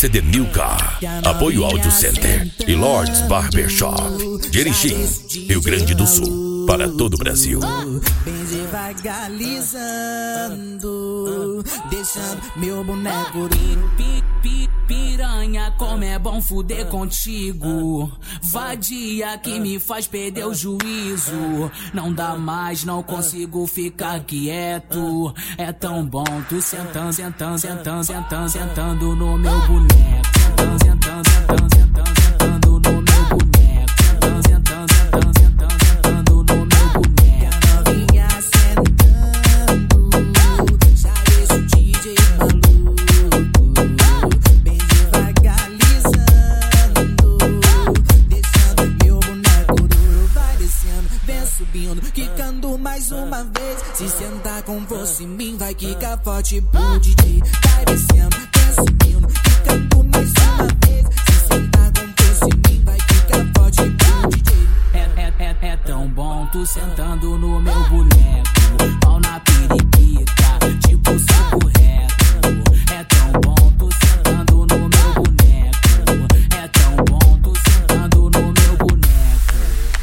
CD Milka, Apoio Audio Center e Lords Barbershop, Jerichim, Rio Grande do Sul, para todo o Brasil. Bem devagar alisando, deixando meu boneco piranha, como é bom fuder contigo. Vadia que me faz perder o juízo. Não dá mais, não consigo ficar quieto. É tão bom tu sentando, sentando, sentando, sentando, sentando no meu boneco. Sentando, sentando, sentando, sentando, sentando no meu boneco. Sentando, sentando, sentando, sentando, sentando no meu boneco. A novinha sentando, já deixa o DJ maluco. Bem devagar alisando, deixando meu boneco duro. Vai descendo, vem subindo, quicando mais uma vez. Se sentar com você em mim, vai quicar forte pro DJ. Vai descendo, vem subindo, quicando mais uma vez. Se sentar com você em mim, vai quicar forte pro DJ. É tão bom tu sentando no meu boneco. Pau na periquita, tipo soco reto. É tão bom tu sentando no meu boneco. É tão bom tu sentando no meu boneco.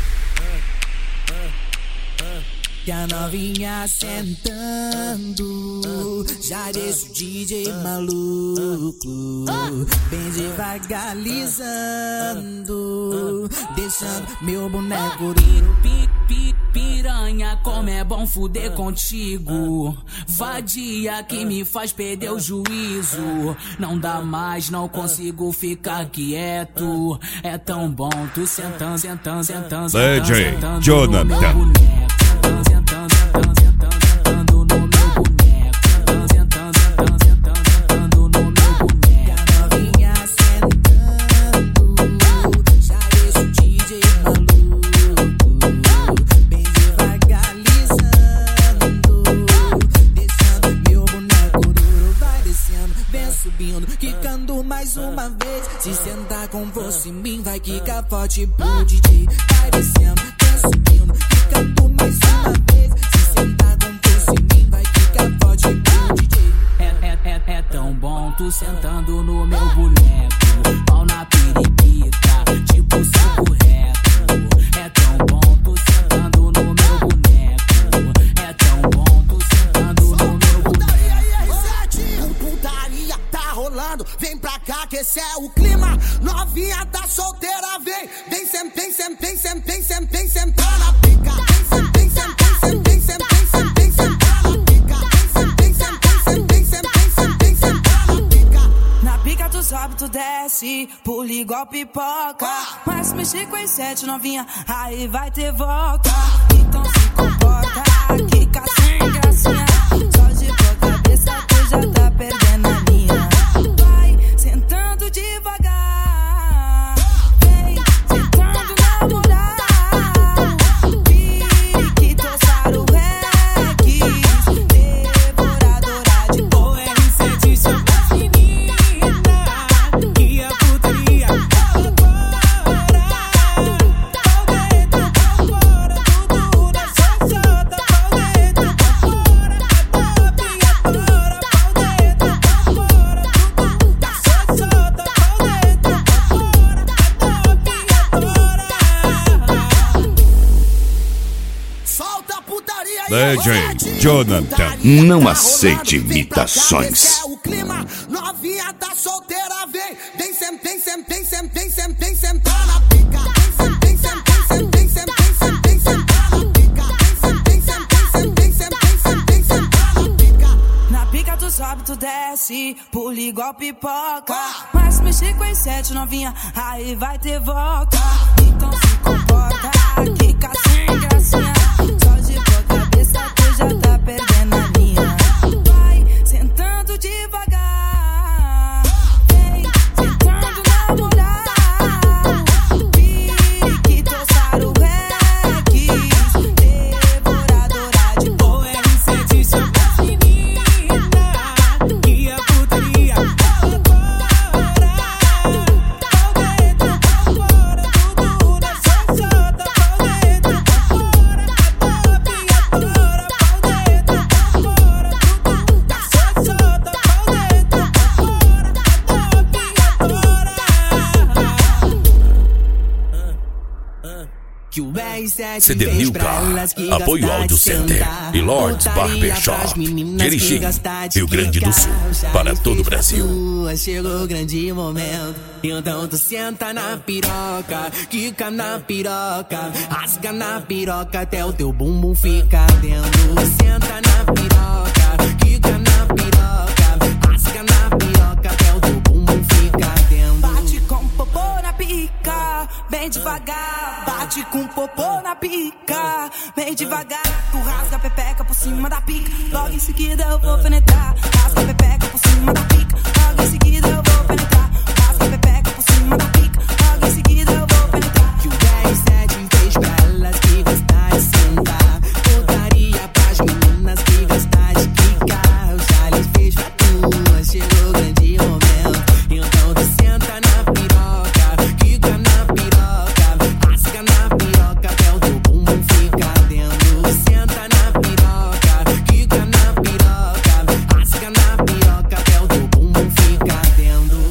E a novinha sentando, já deixa o DJ maluco. Bem devagar alisando, deixando meu boneco piranha, como é bom fuder contigo. Vadia que me faz perder o juízo. Não dá mais, não consigo ficar quieto. É tão bom tu sentando, sentando, sentando, sentando, sentando Jonathan. no meu boneco. Sentando, sentando, sentando, sentando, sentando no meu boneco. Sentando, sentando, sentando, sentando, sentando no meu boneco. A novinha sentando, já deixa o DJ maluco. Bem devagar alisando, deixando meu boneco duro. Vai descendo, vem subindo, quicando mais uma vez. Se sentar com você em mim, vai quicar forte pro DJ. Vai descendo, vem subindo, quicando mais uma vez. Se sentar com você em mim, vai ficar forte pro DJ. É tão bom tu sentando no meu boneco. Pau na periquita, tipo soco reto. É tão bom tu sentando no meu boneco. É tão bom tu sentando no meu boneco. Putaria tá rolando, vem pra cá que esse é o clima. Novinha tá solteira, vem, vem sempre, vem sempre, vem sempre, vem sempre, vem sempre na pica. Vem sempre, vem sempre, vem sempre, vem sempre, vem sempre, vem sempre na pica. Vem sempre, vem sempre, vem sempre, vem sempre, vem sempre, vem sempre na pica. Na pica tu sobe, tu desce, pula igual pipoca. Mas se mexer com as 7 novinha, aí vai ter volta. Então se comporta, quica sem gracinha. Só de tua cabeça tu já tá perdendo a linha. Vai sentando devagar, vem sentando na moral. Periquito, Saro, Rex, devoradora de OR7. Chama as menina, que a putaria tá fora. Pau dentro, pau fora, tudo na xoxota. Pau dentro, pau fora, a tapinha fora. Pau dentro, pau fora, tudo na xoxota. Pau dentro, pau fora, a tapinha fora. Solta a putaria aí, Legend Rosete. Jonathan. Putaria Não tá aceite rolando, vem pra cá, imitações. esse é o clima. Novinha tá solteira, vem, vem sempre, vem sempre, vem sempre, vem sempre, vem sempre na pica. Vem sempre, vem sempre, vem sempre, vem sempre, vem sempre, vem sempre na pica. Vem sempre, vem sempre, vem sempre, vem sempre, vem sempre, vem sempre na pica. Na pica tu sobe, tu desce, pula igual pipoca. Mas se mexer com as 7 novinha, aí vai ter volta. Então se comporta, quica sem gracinha. Só de tua cabeça tu já tá perdendo a linha. Vai sentando devagar, vem sentando na moral. Periquito, Saro, Rex, devoradora de OR7. Chama as menina, que a putaria tá fora. Pau dentro, pau fora, tudo na xoxota. Pau dentro, pau fora, CD Milcar, apoio Audio Center e Lords Barbershop, Erechim, Rio Grande do Sul, para todo o Brasil. Chegou o grande momento, então tu senta na piroca, quica na piroca, rasga na piroca até o teu bumbum ficar dentro. Senta na piroca, quica na piroca, rasga na piroca até o teu bumbum ficar dentro. Bate com popô na pica, bem devagar. Bate com popô na pica, bem devagar. Tu rasga a pepeca por cima da pica, logo em seguida eu vou penetrar. Rasga a pepeca por cima da pica, logo em seguida eu vou penetrar. Rasga a pepeca por cima da pica, logo em seguida eu vou penetrar. Que o 10-7 fez pra elas que gostar de sentar, putaria pras meninas que gostar de quicar. O Charles fez pra tu, chegou o grande momento, então tu senta na piroca, quica na piroca, rasga na piroca até o teu bumbum ficar dentro. Senta na piroca, quica na piroca, rasga na piroca até o teu bumbum ficar dentro.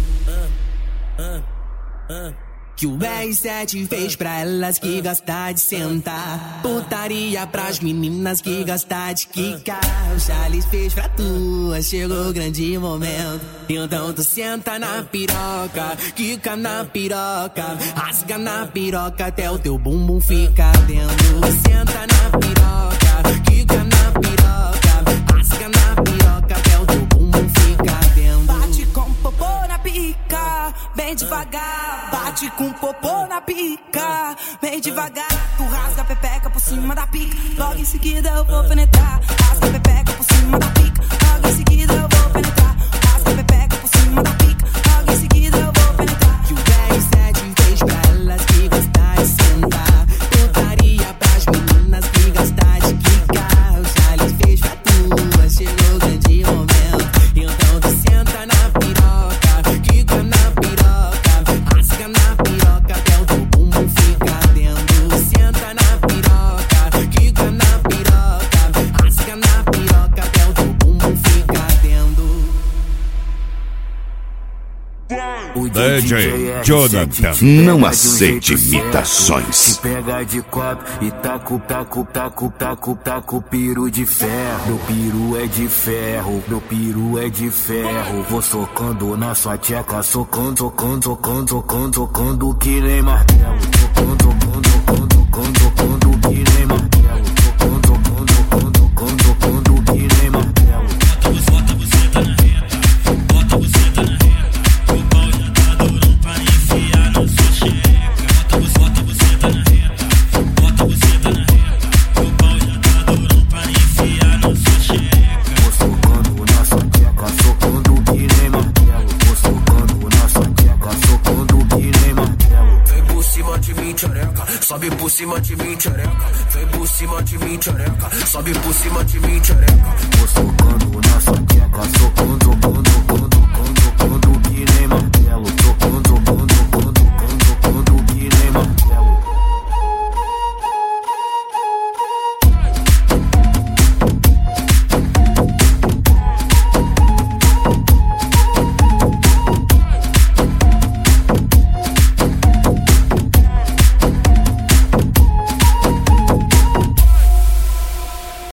Que o R7 fez pra elas que gostar de sentar, putaria pras meninas que gostar de quicar. O Charles fez pra tu, chegou o grande momento, então tu senta na piroca, quica na piroca, rasga na piroca até o teu bumbum ficar dentro. Senta na piroca, quica na piroca, rasga na piroca até o teu bumbum ficar dentro. Bate com popô na pica, bem devagar. Bate com popô na pica, bem devagar. Tu rasga a pepeca por cima da pica, logo em seguida eu vou penetrar. Rasga a pepeca por cima da pica, logo em seguida eu vou penetrar. Rasga a pepeca por cima da pica, logo em seguida eu vou penetrar. Que o 10-7 fez pra elas que gostar de sentar, putaria pras meninas que gostar de quicar. O Charles fez pra tu, chegou o grande momento, então tu senta na piroca, quica na piroca, rasga na piroca até o teu bumbum ficar dentro. Senta na piroca, quica na piroca, rasga na piroca até o teu bumbum ficar dentro. DJ Jonathan, não aceite imitações. Se pega de quatro e taco piru de ferro. Meu peru é de ferro, meu peru é de ferro. Vou socando na sua tcheca, socando que nem martelo. Socando que nem martelo. Socando que nem martelo. Bota você tá na reta, bota você tá na reta. O pau já tá durão pra enfiar na sua xereca. Bota você tá na reta, bota você tá na reta. O pau já tá durão pra enfiar na sua xereca. Vou socando na sua tcheca, socando que nem martelo. Vou socando na sua tcheca, socando que nem martelo. Vem por cima de mim, tchereca, sobe por cima de mim, tchereca. Vem por cima de mim, tchereca, sobe por cima de mim, tchereca. Vou socando na sua tcheca, socando